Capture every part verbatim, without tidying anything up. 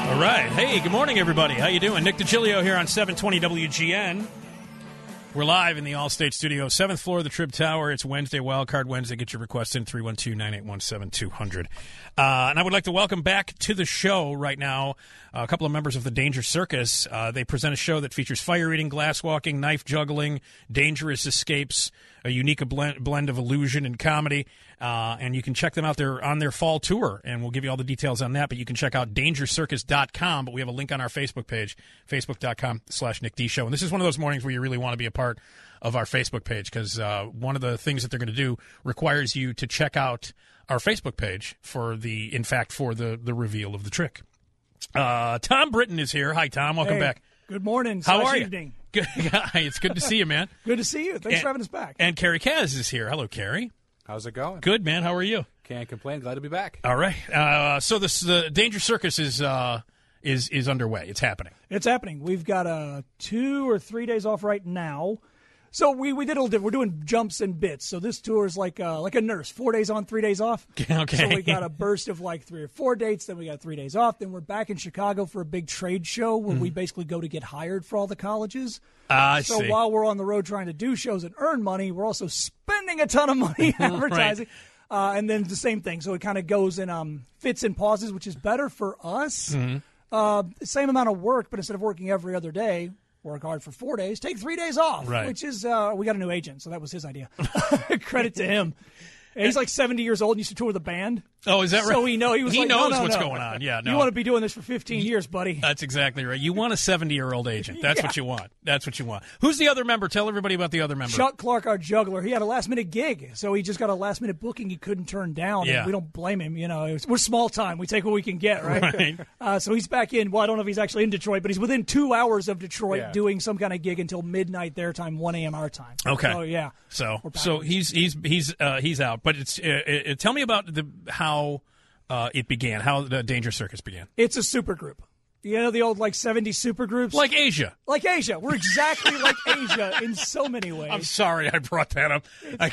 All right. Hey, good morning, everybody. How you doing? Nick DiGilio here on seven twenty W G N. We're live in the Allstate studio, seventh floor of the Trib Tower. It's Wednesday, Wildcard Wednesday. Get your requests in, three one two, nine eight one, seven two zero zero. Uh, and I would like to welcome back to the show right now uh, a couple of members of the Danger Circus. Uh, they present a show that features fire eating, glass walking, knife juggling, dangerous escapes, a unique blend, blend of illusion and comedy. Uh, and you can check them out there on their fall tour, and we'll give you all the details on that. But you can check out danger circus dot com, but we have a link on our Facebook page, facebook dot com slash Nick D Show. And this is one of those mornings where you really want to be a part of our Facebook page, because uh, one of the things that they're going to do requires you to check out our Facebook page for the, in fact, for the, the reveal of the trick. Uh, Tom Britton is here. Hi, Tom. Welcome hey, back. Good morning. How are evening. you? Good. It's good to see you, man. Good to see you. Thanks and, for having us back. And Carrie Kaz is here. Hello, Carrie. How's it going? Good, man. How are you? Can't complain. Glad to be back. All right. Uh, so this the Danger Circus is uh, is is underway. It's happening. It's happening. We've got uh, two or three days off right now. So we, we did a little different. We're doing jumps and bits. So this tour is like uh, like a nurse, four days on, three days off. Okay. So we got a burst of like three or four dates. Then we got three days off. Then we're back in Chicago for a big trade show where mm. we basically go to get hired for all the colleges. Ah, I so see. while we're on the road trying to do shows and earn money, we're also spending a ton of money advertising. Right. Uh, and then the same thing. So it kind of goes in um, fits and pauses, which is better for us. Mm-hmm. Uh, same amount of work, but instead of working every other day, work hard for four days, take three days off, right. which is, uh, we got a new agent, so that was his idea. Credit to him. And he's like seventy years old and used to tour with a band. Oh, is that right? So he, know, he, was he like, knows no, no, what's no. going on. Yeah, no. You want to be doing this for fifteen years, buddy. That's exactly right. You want a seventy-year-old agent. That's yeah. what you want. That's what you want. Who's the other member? Tell everybody about the other member. Chuck Clark, our juggler. He had a last-minute gig, so he just got a last-minute booking he couldn't turn down. Yeah. And we don't blame him. You know, was, we're small time. We take what we can get, right? Right. Uh, so he's back in. Well, I don't know if he's actually in Detroit, but he's within two hours of Detroit yeah. doing some kind of gig until midnight their time, one a.m. our time. Okay. So, yeah. So so he's he's he's uh, he's out. But it's uh, it, tell me about the how uh, it began, how the Danger Circus began. It's a super group. You know the old like seventies super groups? Like Asia. Like Asia. We're exactly like Asia in so many ways. I'm sorry I brought that up. I,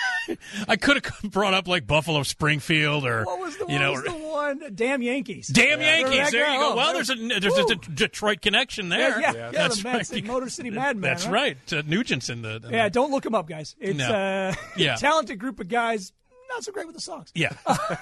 I could have brought up like Buffalo Springfield or what was the, you know, what was the one? Damn Yankees. Damn yeah. Yankees. There you go. Oh, well, there's a there's a, a Detroit connection there. Yeah, yeah, yeah. yeah That's the right. Mets, Motor City Madman. That's right. right. Uh, Nugent's in the. In yeah, the, don't look them up, guys. It's No. uh, Yeah. talented group of guys. Not so great with the songs. Yeah.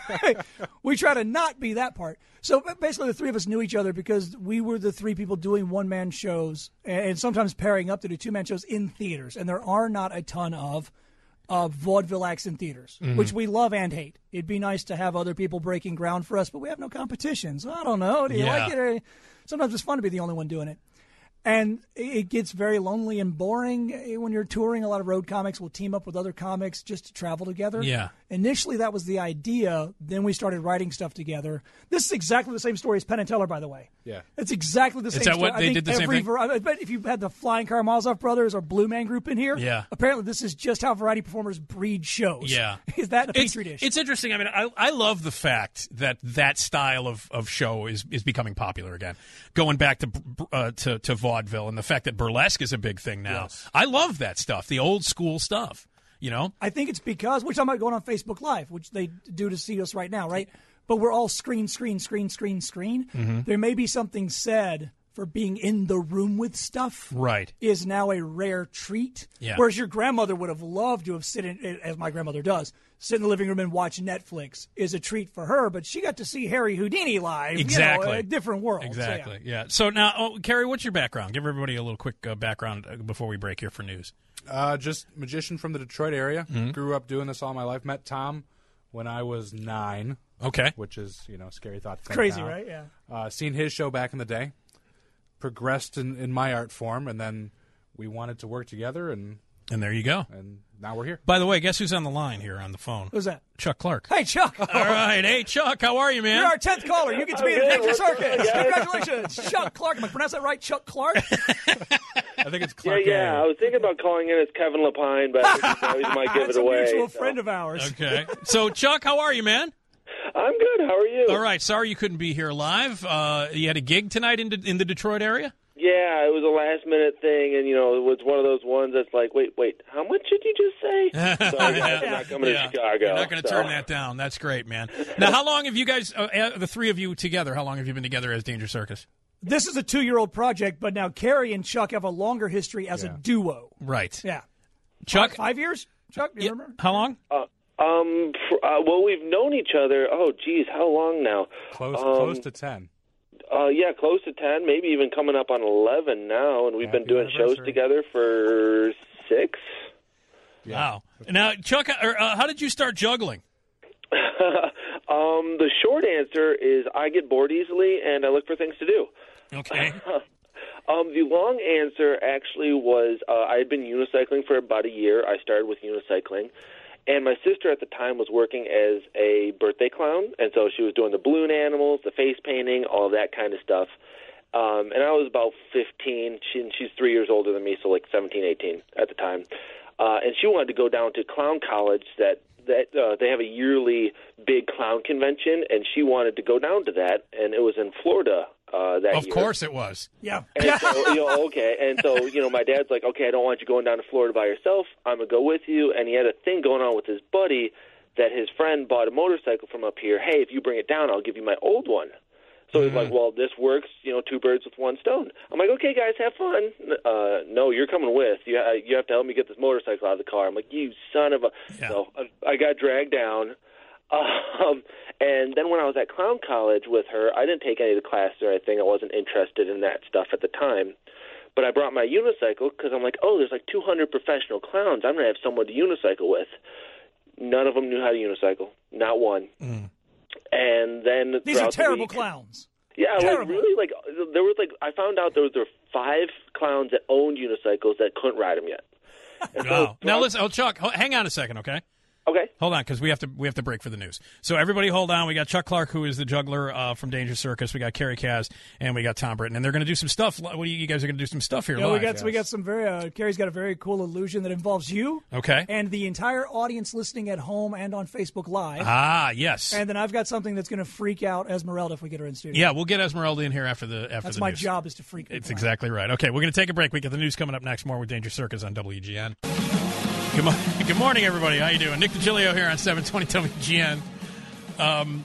We try to not be that part. So basically, the three of us knew each other because we were the three people doing one-man shows and sometimes pairing up to do two-man shows in theaters. And there are not a ton of uh, vaudeville acts in theaters, mm-hmm. which we love and hate. It'd be nice to have other people breaking ground for us, but we have no competition. So I don't know. Do you Yeah. like it? Or sometimes it's fun to be the only one doing it. And it gets very lonely and boring when you're touring. A lot of road comics will team up with other comics just to travel together. Yeah. Initially, that was the idea. Then we started writing stuff together. This is exactly the same story as Penn and Teller, by the way. Yeah. It's exactly the same Is that story. what I they think did the same every thing? Var- I bet if you had the Flying Karamazov Brothers or Blue Man Group in here, Yeah. apparently this is just how variety performers breed shows. Yeah. Is that a It's, petri dish? it's interesting. I mean, I, I love the fact that that style of, of show is, is becoming popular again. Going back to, uh, to to vaudeville and the fact that burlesque is a big thing now. Yes. I love that stuff, the old school stuff, you know? I think it's because we're talking about going on Facebook Live, which they do to see us right now, right? But we're all screen, screen, screen, screen, screen. Mm-hmm. There may be something said for being in the room with stuff. Right. Is now a rare treat. Yeah. Whereas your grandmother would have loved to have sit in, as my grandmother does, sit in the living room and watch Netflix is a treat for her. But she got to see Harry Houdini live. Exactly. You know, a different world. Exactly, So, yeah. yeah. So now, oh, Carrie, what's your background? Give everybody a little quick uh, background uh, before we break here for news. Uh, just magician from the Detroit area. Mm-hmm. Grew up doing this all my life. Met Tom when I was nine. Okay. Which is, you know, a scary thought to think Crazy, now. right? Yeah. Uh, seen his show back in the day. Progressed in, in my art form, and then we wanted to work together, and And there you go. and now we're here. By the way, guess who's on the line here on the phone? Who's that? Chuck Clark. Hey, Chuck. All right. Hey, Chuck, how are you, man? You're our tenth caller. You get to be in the Danger Circus. Congratulations. Chuck Clark. Am I pronouncing that right? Chuck Clark? I think it's Yeah, Clark. yeah. A. I was thinking about calling in as Kevin Lapine, but you know, he might give That's it away. a mutual so. friend of ours. Okay. So, Chuck, how are you, man? I'm good. How are you? All right. Sorry you couldn't be here live. Uh, you had a gig tonight in, De- in the Detroit area? Yeah, it was a last minute thing, and you know, it was one of those ones that's like, wait, wait, how much did you just say? Sorry, guys, I'm not coming Yeah. to Chicago. You're not going to so. turn that down. That's great, man. Now, how long have you guys, uh, uh, the three of you together, how long have you been together as Danger Circus? This is a two-year-old project, but now Carrie and Chuck have a longer history as Yeah. a duo. Right. Yeah. Chuck? Five, five years? Chuck, do you Yeah. remember? How long? Uh, um, for, uh, well, we've known each other. Oh, geez, how long now? Close, Um, close to ten. Uh, yeah, close to ten, maybe even coming up on eleven now, and we've Happy been doing shows anniversary. together for six. Yeah. Wow. Now, Chuck, uh, uh, how did you start juggling? um, the short answer is I get bored easily, and I look for things to do. Okay. Um, the long answer actually was uh, I had been unicycling for about a year. I started with unicycling, and my sister at the time was working as a birthday clown, and so she was doing the balloon animals, the face painting, all that kind of stuff. Um, and I was about fifteen. She, and she's three years older than me, so like seventeen, eighteen at the time. Uh, and she wanted to go down to clown college that that uh, they have a yearly big clown convention, and she wanted to go down to that, and it was in Florida uh, that Of year. course it was. Yeah. And so, you know, okay, and so, you know, my dad's like, okay, I don't want you going down to Florida by yourself. I'm going to go with you. And he had a thing going on with his buddy that his friend bought a motorcycle from up here. Hey, if you bring it down, I'll give you my old one. So he's like, well, this works, you know, two birds with one stone. I'm like, okay, guys, have fun. Uh, no, you're coming with. You, uh, you have to help me get this motorcycle out of the car. I'm like, you son of a... Yeah. So I, I got dragged down. Um, and then when I was at clown college with her, I didn't take any of the classes or anything. I wasn't interested in that stuff at the time. But I brought my unicycle because I'm like, oh, there's like two hundred professional clowns. I'm going to have someone to unicycle with. None of them knew how to unicycle. Not one. Mm. And then These are throughout the terrible week- clowns. Yeah, Terrible. like really, like there was like I found out there was there were five clowns that owned unicycles that couldn't ride them yet. And so Wow. Now, throughout- listen, oh, Chuck, ho- hang on a second, okay? Okay. Hold on, because we have to we have to break for the news. So everybody, hold on. We got Chuck Clark, who is the juggler uh, from Danger Circus. We got Carrie Kaz, and we got Tom Britton, and they're going to do some stuff. What do you, you guys are going to do some stuff here Yeah, live? we got we got some very. Uh, Carrie's got a very cool illusion that involves you. Okay. And the entire audience listening at home and on Facebook Live. Ah, yes. And then I've got something that's going to freak out Esmeralda if we get her in studio. Yeah, we'll get Esmeralda in here after the after That's the my news. job is to freak her It's out. exactly right. Okay, we're going to take a break. We got the news coming up next. More with Danger Circus on W G N. Good, mo- good morning, everybody. How you doing? Nick DiGilio here on seven twenty W G N. Um,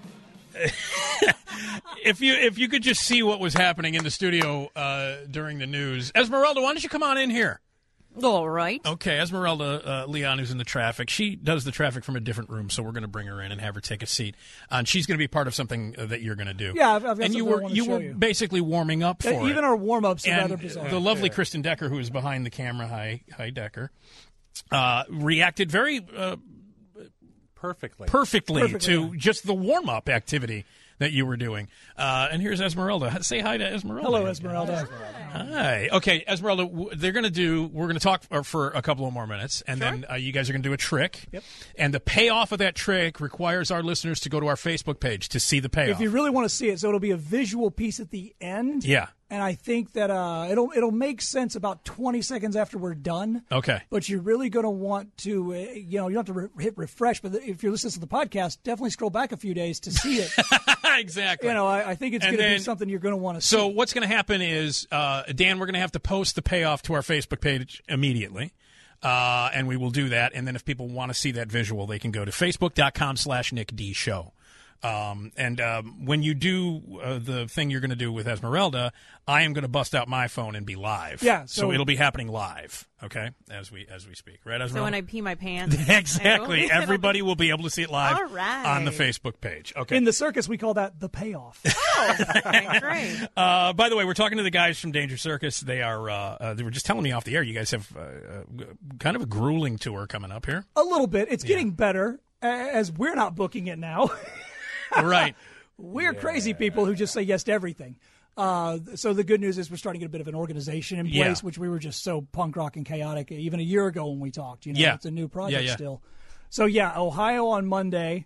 if you if you could just see what was happening in the studio uh, during the news, Esmeralda, why don't you come on in here? All right. Okay, Esmeralda uh, Leon, who's in the traffic, she does the traffic from a different room, so we're going to bring her in and have her take a seat. Uh, and she's going to be part of something uh, that you're going to do. Yeah, I've, I've got and you something I were wanna you show were you. basically warming up for Uh, it. Even our warm-ups are rather And bizarre. the lovely Kristen Decker, who is behind the camera, hi, hi Decker, uh, reacted very uh, Perfectly. perfectly, Perfectly, to just the warm-up activity that you were doing. Uh, and here's Esmeralda. Say hi to Esmeralda. Hello, Esmeralda. Hi. Okay, Esmeralda, w- they're going to do, we're going to talk uh, for a couple of more minutes, and then uh, you guys are going to do a trick. Yep. And the payoff of that trick requires our listeners to go to our Facebook page to see the payoff. If you really want to see it, so it'll be a visual piece at the end. Yeah. And I think that uh, it'll it'll make sense about twenty seconds after we're done. Okay. But you're really going to want to, uh, you know, you don't have to re- hit refresh. But if you're listening to the podcast, definitely scroll back a few days to see it. Exactly. You know, I, I think it's And going to be then- something you're going to want to see. So what's going to happen is, uh, Dan, we're going to have to post the payoff to our Facebook page immediately. Uh, and we will do that. And then if people want to see that visual, they can go to facebook.com slash Nick D Show. Um, and um, when you do uh, the thing you're going to do with Esmeralda, I am going to bust out my phone and be live. Yeah, So, so- it'll be happening live, okay, as we as we speak. Right, Esmeralda? So when I pee my pants. Exactly. it'll be- Everybody will be able to see it live All right. on the Facebook page. Okay. In the circus, we call that the payoff. Oh, okay, great. Uh, by the way, we're talking to the guys from Danger Circus. They are. Uh, uh, they were just telling me off the air. You guys have uh, uh, kind of a grueling tour coming up here. A little bit. It's getting better a- as we're not booking it now. Right. We're crazy people who just say yes to everything. Uh, so the good news is we're starting to get a bit of an organization in place, Yeah. which we were just so punk rock and chaotic even a year ago when we talked. You know, Yeah. it's a new project Yeah, yeah. still. So yeah, Ohio on Monday,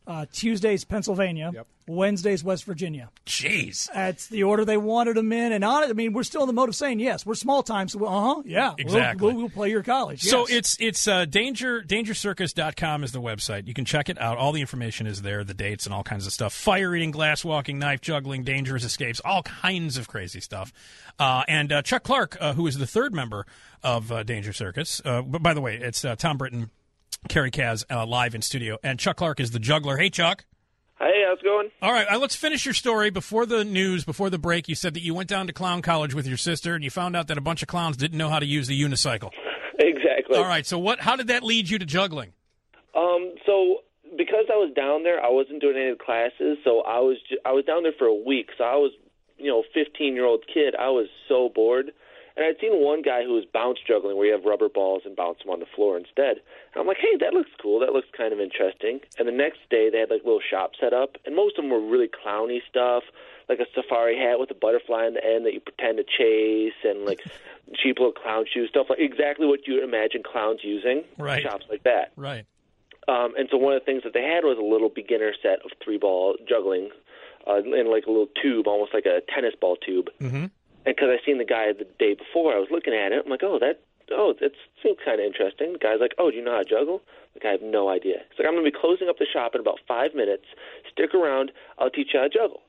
Uh, Tuesday's Pennsylvania. Yep. Wednesday's West Virginia. Jeez. That's the order they wanted them in. And on it, I mean, we're still in the mode of saying yes. We're small time, so uh huh, yeah, Exactly. We'll, we'll, we'll play your college. So yes. it's it's uh, danger danger circus dot com is the website. You can check it out. All the information is there, the dates and all kinds of stuff. Fire eating, glass walking, knife juggling, dangerous escapes, all kinds of crazy stuff. Uh, and uh, Chuck Clark, uh, who is the third member of uh, Danger Circus. Uh, but by the way, it's uh, Tom Britton, Kerry Kaz, uh, live in studio, and Chuck Clark is the juggler. Hey, Chuck. Hey, how's it going? All right, uh, let's finish your story. Before the news, before the break, you said that you went down to clown college with your sister, and you found out that a bunch of clowns didn't know how to use the unicycle. Exactly. All right, so what? How did that lead you to juggling? Um, so because I was down there, I wasn't doing any of the classes, so I was ju- I was down there for a week. So I was, you know, fifteen-year-old kid. I was so bored. And I'd seen one guy who was bounce juggling, where you have rubber balls and bounce them on the floor instead. And I'm like, hey, that looks cool. That looks kind of interesting. And the next day, they had like a little shop set up, and most of them were really clowny stuff, like a safari hat with a butterfly on the end that you pretend to chase, and like cheap little clown shoes, stuff like exactly what you would imagine clowns using. Right. Shops like that. Right. Um, and so one of the things that they had was a little beginner set of three-ball juggling uh, in like a little tube, almost like a tennis ball tube. Mm-hmm. And because I seen the guy the day before, I was looking at it. I'm like, oh, that, oh, that seems kind of interesting. The guy's like, oh, do you know how to juggle? Like, I have no idea. He's like, I'm going to be closing up the shop in about five minutes. Stick around. I'll teach you how to juggle.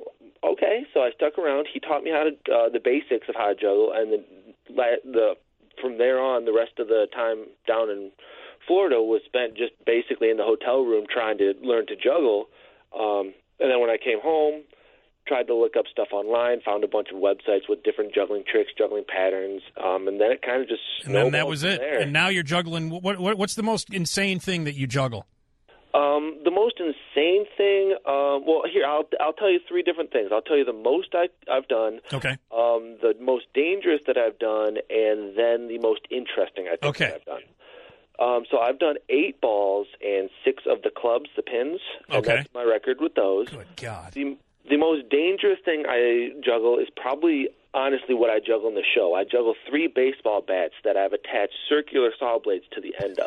Okay, so I stuck around. He taught me how to uh, the basics of how to juggle, and the, the from there on, the rest of the time down in Florida was spent just basically in the hotel room trying to learn to juggle. Um, and then when I came home, tried to look up stuff online, found a bunch of websites with different juggling tricks, juggling patterns, um, and then it kind of just And then that snowballed was from it. there. And now you're juggling. What, what what's the most insane thing that you juggle? Um, the most insane thing, uh, well, here, I'll I'll tell you three different things. I'll tell you the most I, I've done, Okay. um, the most dangerous that I've done, and then the most interesting I think Okay. that I've done. Um, so I've done eight balls and six of the clubs, the pins, and Okay. that's my record with those. Good God. The, the most dangerous thing I juggle is probably, honestly, what I juggle in the show. I juggle three baseball bats that I've attached circular saw blades to the end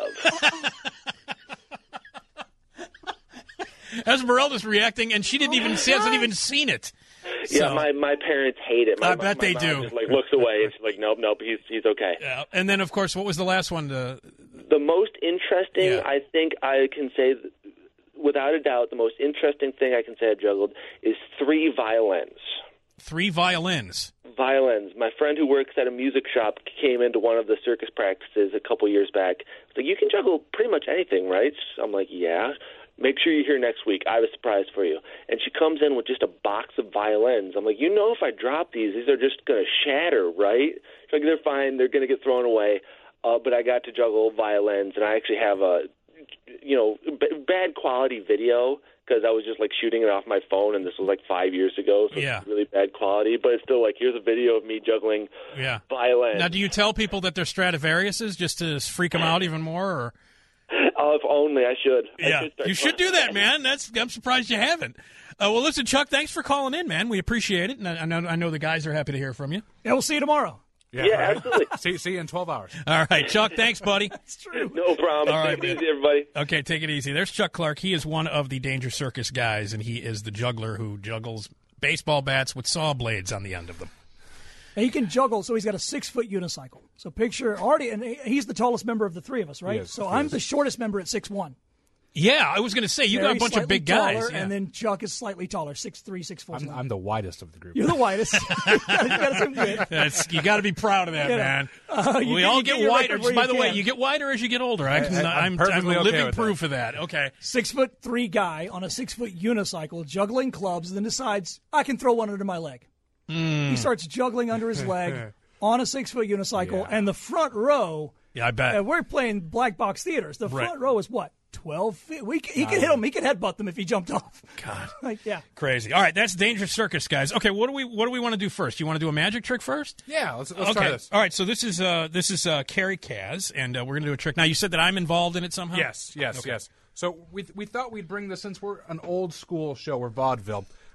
of. Esmeralda's reacting, and she didn't even she hasn't even seen it. Yeah, So- my, my parents hate it. My, I bet my they mom do. Just like looks away and she's like, nope, nope, he's he's okay. Yeah. And then, of course, what was the last one? To, The most interesting, Yeah. I think I can say, without a doubt, the most interesting thing I can say I've juggled is three violins. three violins. Violins. My friend who works at a music shop came into one of the circus practices a couple years back. He's like, you can juggle pretty much anything, right? I'm like, yeah. Make sure you're here next week. I have a surprise for you. And she comes in with just a box of violins. I'm like, you know, if I drop these, these are just going to shatter, right? She's like, they're fine. They're going to get thrown away. Uh, but I got to juggle violins, and I actually have a, you know, b- bad quality video because I was just like shooting it off my phone, and this was like five years ago, so Yeah. it's really bad quality. But it's still like, here's a video of me juggling Yeah. violins. Now, do you tell people that they're Stradivariuses just to freak them out even more? Or? Oh, if only I should. I Yeah, should start you should do that, man. That's I'm surprised you haven't. Uh, well, listen, Chuck, thanks for calling in, man. We appreciate it, and I, I know I know the guys are happy to hear from you. Yeah, we'll see you tomorrow. Yeah, Yeah, right. absolutely. see, see you in twelve hours. All right, Chuck, thanks, buddy. It's true. No problem. All right, Take it man. easy, everybody. Okay, take it easy. There's Chuck Clark. He is one of the Danger Circus guys, and he is the juggler who juggles baseball bats with saw blades on the end of them. And he can juggle, so he's got a six-foot unicycle. So picture already, and he's the tallest member of the three of us, right? He is, so he I'm is. the shortest member at six one. Yeah, I was going to say, you got a Very bunch of slightly big guys. taller, yeah. and then Chuck is slightly taller, six three, six four. I'm, I'm the widest of the group. You're the widest. you got some good. That's, you got to be proud of that, You know, man. uh, you we get- all you get get your wider. record where By you the way, can. you get wider as you get older. I can, I- I'm I'm, I'm, perfectly okay living with proof of that. Okay. Six foot three guy on a six foot unicycle juggling clubs, and then decides I can throw one under my leg. Hmm. He starts juggling under his leg on a six foot unicycle, Yeah. and the front row. Yeah, I bet. And we're playing black box theaters. The Right. front row is what? twelve feet. We, c- he could hit him. He could headbutt them if he jumped off. God. Like, yeah. Crazy. All right, that's Dangerous Circus, guys. Okay, what do we what do we want to do first? You want to do a magic trick first? Yeah, let's, let's okay. try this. All right. So this is uh this is uh Kerry Kaz, and uh, we're gonna do a trick. Now you said that I'm involved in it somehow. Yes, yes, Okay. yes. So we we thought we'd bring this since we're an old school show, we're vaudeville.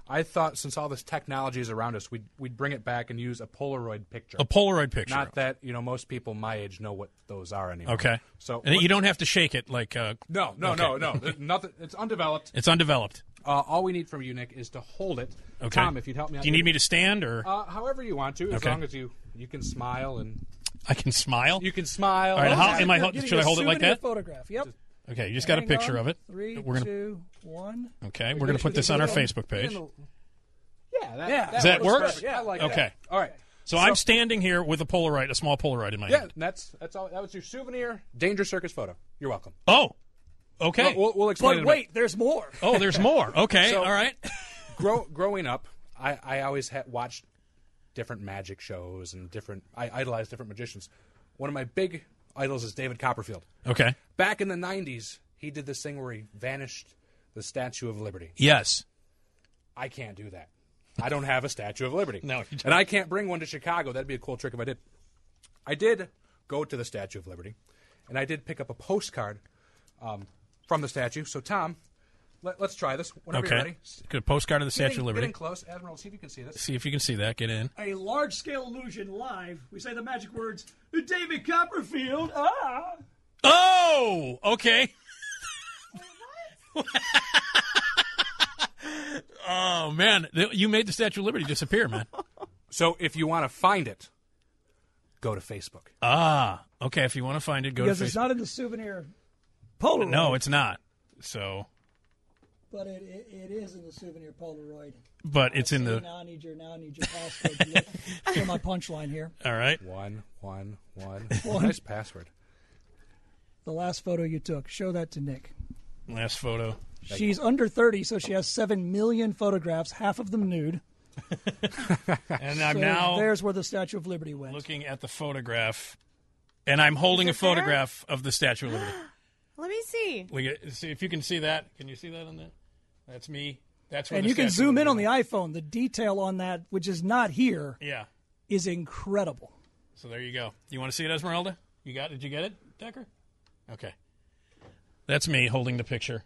I thought since all this technology is around us, we'd we'd bring it back and use a Polaroid picture. A Polaroid picture. Not that you know most people my age know what those are anymore. Okay. So and what- you don't have to shake it like. Uh, no, no, okay. no, no, There's nothing. It's undeveloped. It's undeveloped. Uh, all we need from you, Nick, is to hold it. Okay. Tom, if you'd help me out. Do you need me to stand or? Uh, however you want to, as Okay. long as you you can smile and I can smile. you can smile. All right, how am I? You're hol- getting Should I a hold it like souvenir that? Photograph. Yep. Okay, you just got a Hang picture on. of it. Three, We're gonna. two, one. Okay, we're gonna put this on our Facebook page. Yeah, that, Yeah. that Does that works work? perfect. I like that. Okay. All right. So I'm standing here with a Polaroid, a small Polaroid in my Yeah, hand. that's that's all. That was your souvenir Danger Circus photo. You're welcome. Oh, okay. We'll, we'll explain. But it a wait, there's more. Oh, there's more. Okay, So- all right. bit. Grow, growing up, I, I always had watched different magic shows and different. I idolized different magicians. One of my big idols is David Copperfield. Okay. Back in the nineties, he did this thing where he vanished the Statue of Liberty. Yes. I can't do that. I don't have a Statue of Liberty. No, you don't. And I can't bring one to Chicago. That'd be a cool trick if I did. I did go to the Statue of Liberty, and I did pick up a postcard um, from the statue. So, Tom, let, let's try this. Whenever you're Okay. ready. Good postcard of the Get Statue in, of get Liberty. in close. Admiral, see if you can see this. See if you can see that. Get in. A large-scale illusion live. We say the magic words, David Copperfield. Ah. Oh, okay. Oh man, Th- you made the Statue of Liberty disappear, man. So, if you want to find it, go to Facebook. Ah, okay. If you want to find it, go Because to it's Facebook. not in the souvenir Polaroid. No, it's not. So, But it, it, it is in the souvenir Polaroid. but it's in See, the. Now I need your, now I need your password to look for my punchline here. All right. One, one, one. Nice password. The last photo you took. Show that to Nick. Last photo. She's under thirty, so she has seven million photographs, half of them nude. And I'm So now there's where the Statue of Liberty went. looking at the photograph, and I'm holding a Is it there? photograph of the Statue of Liberty. Let me see. We get, see if you can see that. Can you see that on that? That's me. That's where And the you can Statue of zoom in on Liberty the iPhone. The detail on that, which is not here, went. Yeah. is incredible. So there you go. You want to see it, Esmeralda? You got? Did you get it, Decker? Okay. That's me holding the picture.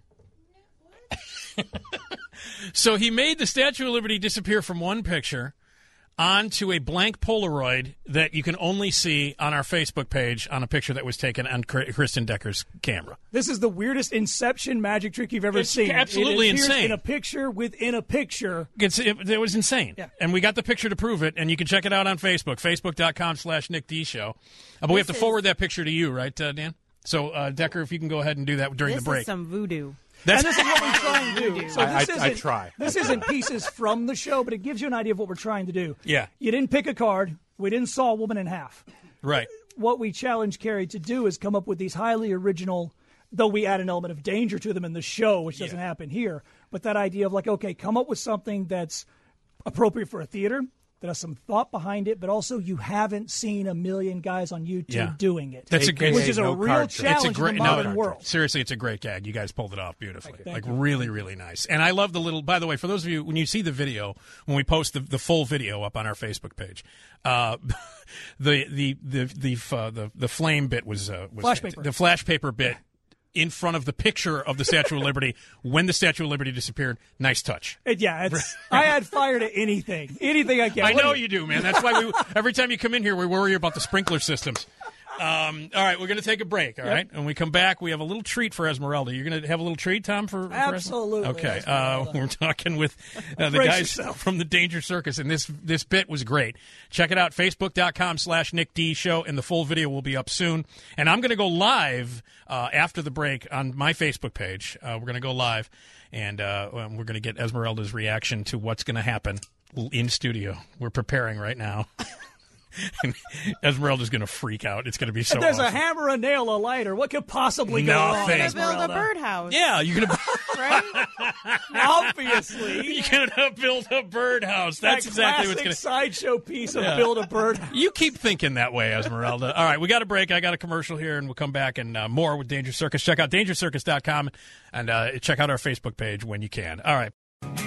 So he made the Statue of Liberty disappear from one picture onto a blank Polaroid that you can only see on our Facebook page on a picture that was taken on Kristen Decker's camera. This is the weirdest Inception magic trick you've ever It's seen. absolutely it appears insane. in a picture within a picture. It's, it, it was insane. Yeah. And we got the picture to prove it, and you can check it out on Facebook, facebook.com slash Nick D Show. Uh, but we have to This forward that picture to you, right, uh, Dan? So, uh, Decker, if you can go ahead and do that during This the break. is some voodoo. That's And this is what we try and do. So I- this I- isn't, I try. This isn't pieces from the show, but it gives you an idea of what we're trying to do. Yeah. You didn't pick a card. We didn't saw a woman in half. right. What we challenge Carrie to do is come up with these highly original, though we add an element of danger to them in the show, which doesn't Yeah. happen here. But that idea of like, okay, come up with something that's appropriate for a theater, that has some thought behind it, but also you haven't seen a million guys on YouTube Yeah. doing it. That's a good- which is a no real card trick. challenge It's a great in the no, modern world. Seriously, it's a great gag. You guys pulled it off beautifully. Thank Like you. really, really nice. And I love the little. By the way, for those of you when you see the video, when we post the, the full video up on our Facebook page, uh, the the the the uh, the the flame bit was uh, was Flash paper. the flash paper bit in front of the picture of the Statue of Liberty when the Statue of Liberty disappeared. Nice touch. And yeah, it's, I add fire to anything, anything I can. I What know do you do, man. That's why we every time you come in here, we worry about the sprinkler systems. Um, all right, we're going to take a break. All right, and when we come back, we have a little treat for Esmeralda. You're going to have a little treat, Tom, for, for Absolutely, Esmeralda? Okay, uh, Esmeralda. we're talking with uh, the Brace guys yourself. from the Danger Circus, and this this bit was great. Check it out, facebook.com slash Nick D Show, and the full video will be up soon. And I'm going to go live uh, after the break on my Facebook page. Uh, we're going to go live, and uh, we're going to get Esmeralda's reaction to what's going to happen in studio. We're preparing right now. And Esmeralda's going to freak out. It's going to be so If there's a awesome. hammer, a nail, a lighter, what could possibly go wrong? Nothing. Gonna build a Esmeralda? birdhouse. Yeah, you're going to Right? Obviously. you're going to build a birdhouse. That's that exactly what's classic going to. sideshow piece of Yeah. build a bird. You keep thinking that way, Esmeralda. All right, we got a break. I got a commercial here, and we'll come back and uh, more with Danger Circus. Check out danger circus dot com and uh, check out our Facebook page when you can. All right.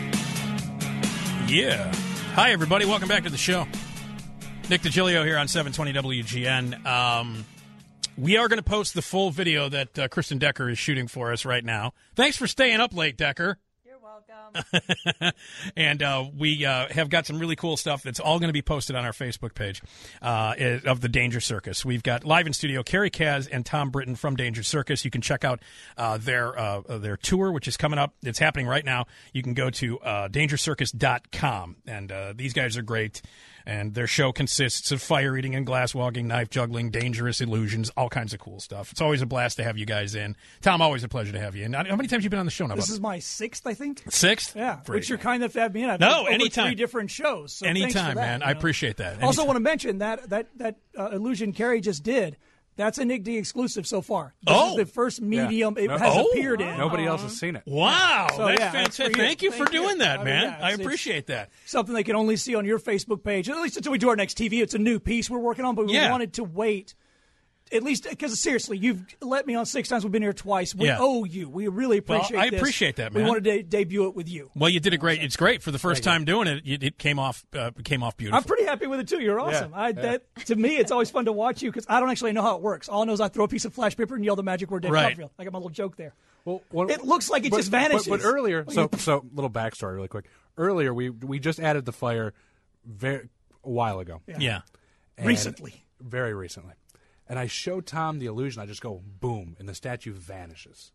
Yeah. Hi, everybody. Welcome back to the show. Nick DiGilio here on seven twenty W G N. Um, we are going to post the full video that uh, Kristen Decker is shooting for us right now. Thanks for staying up late, Decker. You're welcome. welcome. and uh, we uh, have got some really cool stuff that's all going to be posted on our Facebook page uh, of the Danger Circus. We've got live in studio Kerry Kaz and Tom Britton from Danger Circus. You can check out uh, their uh, their tour, which is coming up. It's happening right now. You can go to uh, danger circus dot com, and uh, these guys are great. And their show consists of fire eating and glass walking, knife juggling, dangerous illusions, all kinds of cool stuff. It's always a blast to have you guys in. Tom, always a pleasure to have you in. How many times have you been on the show now? This is my sixth, I think. Sixth? Yeah, Great, which you're man. kind enough to have me in. I've No, done over anytime. Three different shows. So Anytime, thanks for that, man. you I know. appreciate that. Also, Anytime. want to mention that that that uh, illusion Kerry just did. That's a Nick D exclusive so far. This Oh. is the first medium it No- has Oh. appeared in. Nobody else has seen it. Wow, So, that's yeah, that's fantastic. for you. Thank you for Thank you. doing that, I mean, man. yeah, I it's- appreciate that. Something they can only see on your Facebook page, at least until we do our next T V. It's a new piece we're working on, but we Yeah. wanted to wait. At least, because seriously, you've let me on six times. We've been here twice. We Yeah. owe you. We really Well, appreciate I this. appreciate that, We man. wanted to debut it with you. Well, you did a great. It's great for the first time doing it. It, it came off. Uh, came off beautiful. I'm pretty happy with it too. You're awesome. Yeah, I, yeah. That to me, it's always fun to watch you because I don't actually know how it works. All I know is I throw a piece of flash paper and yell the magic word Dave Right. Copperfield. I got my little joke there. Well, what- It looks like it but- just vanishes. But, but earlier, so so little backstory, really quick. Earlier, we we just added the fire very a while ago. yeah. And- Recently. very recently, and I showed Tom the illusion. I just go boom, and the statue vanishes.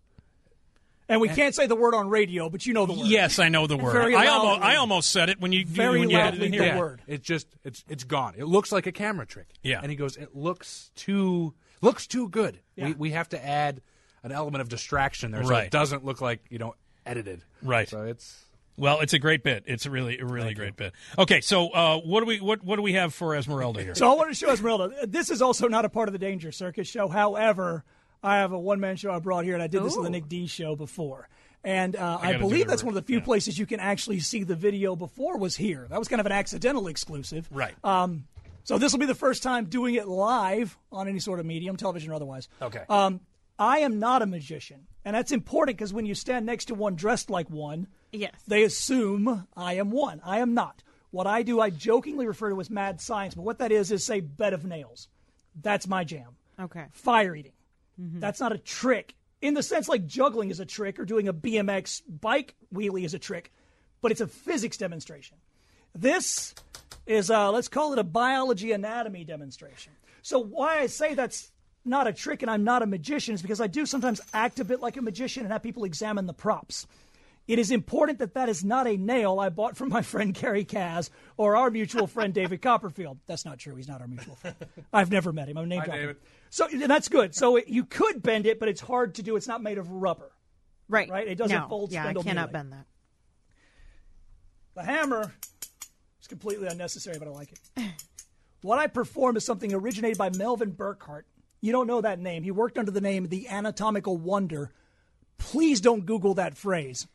And we can't say the word on radio, but you know the word. Yes, I know the word. Very I almost, loudly. I almost said it when you Very when you did it loudly in the here. word. It just it's it's gone. It looks like a camera trick. Yeah. And he goes, it looks too looks too good. Yeah. We we have to add an element of distraction there, so Right. it doesn't look like you know edited. Right. So it's Well, it's a great bit. It's a really, a really great bit. Okay, so uh, what do we what what do we have for Esmeralda here? So I wanted to show Esmeralda. This is also not a part of the Danger Circus show. However, I have a one-man show I brought here, and I did this on the Ooh. Nick D show before. And uh, I, gotta do believe the that's ver- one of the few yeah. places you can actually see the video before was here. That was kind of an accidental exclusive. Right. Um, so this will be the first time doing it live on any sort of medium, television or otherwise. Okay. Um, I am not a magician, and that's important because when you stand next to one dressed like one, Yes. they assume I am one. I am not. What I do, I jokingly refer to as mad science, but what that is is, say, bed of nails. That's my jam. Okay. Fire eating. That's not a trick. In the sense like juggling is a trick or doing a B M X bike wheelie is a trick, but it's a physics demonstration. This is, uh, let's call it a biology anatomy demonstration. So why I say that's not a trick and I'm not a magician is because I do sometimes act a bit like a magician and have people examine the props. It is important that that is not a nail I bought from my friend Kerry Kaz or our mutual friend David Copperfield. That's not true. He's not our mutual friend. I've never met him. I'm name Hi, dropping. David. So and that's good. So it, you could bend it, but it's hard to do. It's not made of rubber. Right. Right? It doesn't no. fold, Yeah, I spindle, cannot melee. bend that. The hammer is completely unnecessary, but I like it. What I perform is something originated by Melvin Burkhart. You don't know that name. He worked under the name The Anatomical Wonder. Please don't Google that phrase.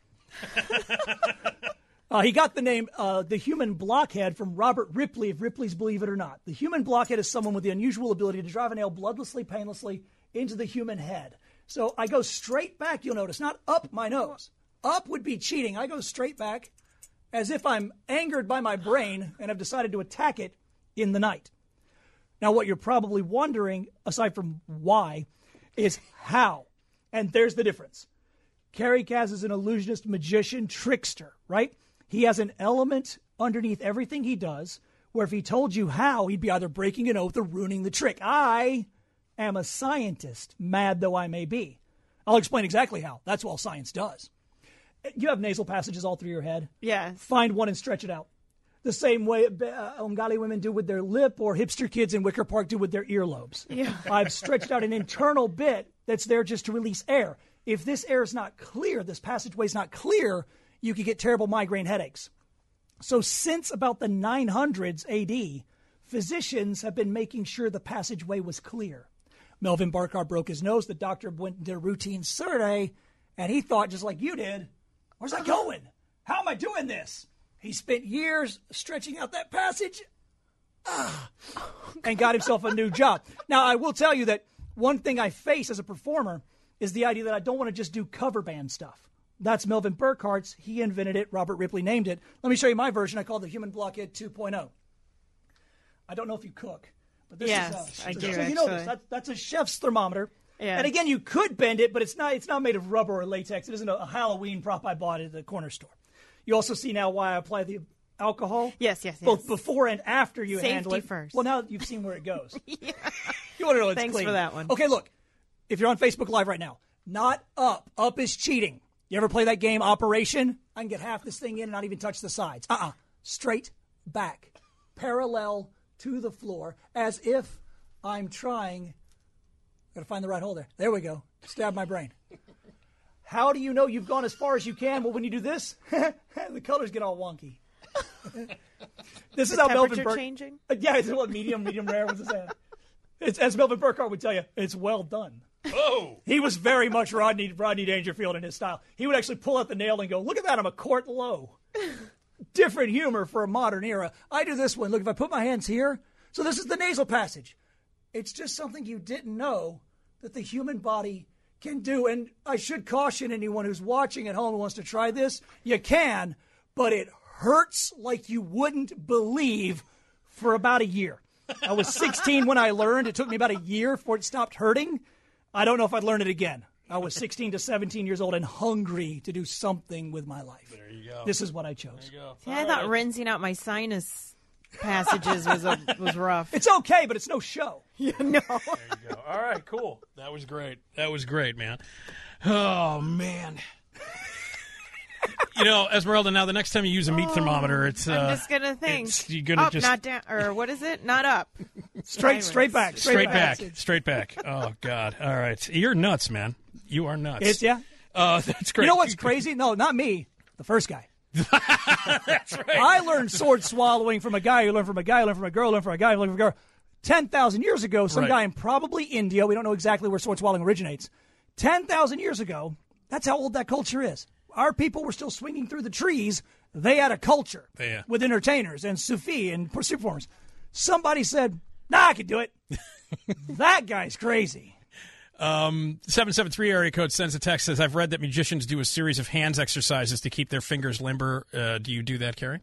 Uh, he got the name uh, the human blockhead from Robert Ripley of Ripley's Believe It or Not. The human blockhead is someone with the unusual ability to drive a nail bloodlessly, painlessly into the human head. So I go straight back, you'll notice, not up my nose. Up would be cheating. I go straight back as if I'm angered by my brain and have decided to attack it in the night. Now, what you're probably wondering, aside from why, is how. And there's the difference. Kerry Kaz is an illusionist, magician, trickster, right? He has an element underneath everything he does where if he told you how, he'd be either breaking an oath or ruining the trick. I am a scientist, mad though I may be. I'll explain exactly how. That's what all science does. You have nasal passages all through your head. Yes. Find one and stretch it out. The same way uh, Umgali women do with their lip or hipster kids in Wicker Park do with their earlobes. Yeah. I've stretched out an internal bit that's there just to release air. If this air is not clear, this passageway is not clear, you could get terrible migraine headaches. So since about the nine hundreds A D, physicians have been making sure the passageway was clear. Melvin Barkar broke his nose. The doctor went and did a routine survey, and he thought, just like you did, where's that going? How am I doing this? He spent years stretching out that passage ah, and got himself a new job. Now, I will tell you that one thing I face as a performer is the idea that I don't want to just do cover band stuff. That's Melvin Burkhart's. He invented it. Robert Ripley named it. Let me show you my version. I call it the Human Blockhead two point oh. I don't know if you cook, but this Yes, is uh, I so, do, so you know this. actually. That, that's a chef's thermometer. Yeah. And again, you could bend it, but it's not. It's not made of rubber or latex. It isn't a, a Halloween prop I bought at the corner store. You also see now why I apply the alcohol. Yes, yes, yes. Both before and after you Safety handle it. first. Well, now you've seen where it goes. Yeah. You want to know it's Thanks clean. for that one. Okay, look. If you're on Facebook Live right now, not up. Up is cheating. You ever play that game, Operation? I can get half this thing in and not even touch the sides. Uh-uh. Straight back. Parallel to the floor, as if I'm trying. Gotta find the right hole there. There we go. Stab my brain. How do you know you've gone as far as you can? Well, when you do this, the colors get all wonky. This is The how Melvin temperature Burke. changing? Uh, yeah, it's what medium, medium rare. What's it saying? It's, as Melvin Burkhart would tell you, it's well done. Oh, He was very much Rodney Rodney Dangerfield in his style. He would actually pull out the nail and go, "Look at that! I'm a quart low." Different humor for a modern era. I do this one. Look, if I put my hands here, so this is the nasal passage. It's just something you didn't know that the human body can do. And I should caution anyone who's watching at home who wants to try this. You can, but it hurts like you wouldn't believe for about a year. I was sixteen when I learned. It took me about a year before it stopped hurting. I don't know if I'd learn it again. I was sixteen to seventeen years old and hungry to do something with my life. there you go. This is what I chose. There you go. See, I thought rinsing out my sinus passages was a, was rough. It's okay, but it's no show. no. There you go. All right, cool. That was great. That was great, man. Oh, man. You know, Esmeralda, now the next time you use a meat thermometer, it's. Uh, I'm just gonna think. it's- you're gonna up, just- not down, or what is it? Not up. Straight, straight back. Straight, Straight back. passage. Straight back. Oh, God. All right. You're nuts, man. You are nuts. It's, yeah. Uh, that's great. You know what's crazy? No, not me. The first guy. That's right. I learned sword swallowing from a guy who learned from a guy who learned from a girl who learned from a guy who learned from a girl. ten thousand years ago, some Right. guy in probably India, we don't know exactly where sword swallowing originates. ten thousand years ago, that's how old that culture is. Our people were still swinging through the trees. They had a culture Yeah. with entertainers and Sufi and super performers. Somebody said, nah, I can do it. That guy's crazy. Um, seven seven three area code sends a text, says, I've read that magicians do a series of hands exercises to keep their fingers limber. Uh, do you do that, Kerry?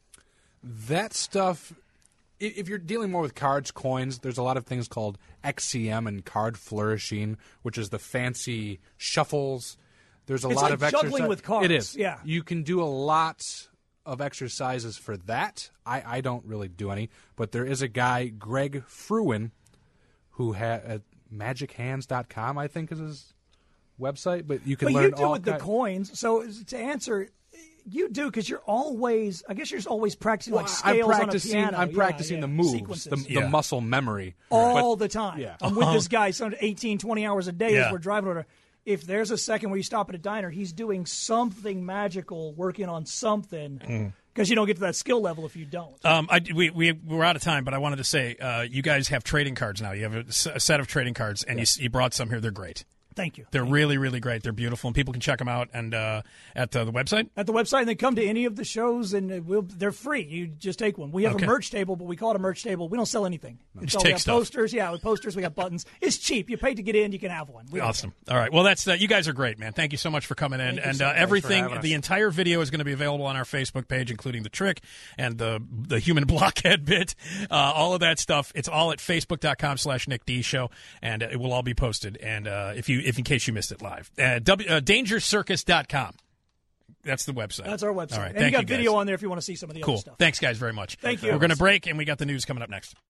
That stuff, i- if you're dealing more with cards, coins, there's a lot of things called X C M and card flourishing, which is the fancy shuffles. There's a It's lot like of exercise. juggling with cards, It is. yeah. You can do a lot of exercises for that. I, I don't really do any, but there is a guy, Greg Fruin, who had at magic hands dot com, I think is his website, but you can But learn you do all with the kind- coins. So to answer, you do because you're always, I guess you're just always practicing like Well, scales I'm practicing. on a piano. I'm Yeah, practicing yeah. the moves, Sequences. the, Yeah. the muscle memory. all But- the time. yeah. I'm with this guy some eighteen, twenty hours a day Yeah. as we're driving over. If there's a second where you stop at a diner, he's doing something magical, working on something, because you don't get to that skill level if you don't. Um, I, we, we, we're out of time, but I wanted to say, uh, you guys have trading cards now. You have a, s- a set of trading cards, and you, s- you brought some here. They're great. Thank you. They're really, really great. They're beautiful, and people can check them out and uh, at uh, the website. At the website, and they come to any of the shows, and uh, we'll, they're free. You just take one. We have Okay. a merch table, but we call it a merch table. We don't sell anything. It's Just all- take we have stuff. posters. Yeah, with posters, we got buttons. It's cheap. You pay to get in, you can have one. We don't Awesome. All right. Well, that's uh, you guys are great, man. Thank you so much for coming in. And uh, everything, having us. the entire video is going to be available on our Facebook page, including the trick and the the human blockhead bit, uh, all of that stuff. It's all at facebook dot com slash Nick D Show, and uh, it will all be posted. And uh, if you, if in case you missed it live, uh, w, uh, danger circus dot com. That's the website. That's our website. All right. And Thank you got you guys. video on there if you want to see some of the Cool. other stuff. Thanks, guys, very much. Thank you. We're going to break, and we got the news coming up next.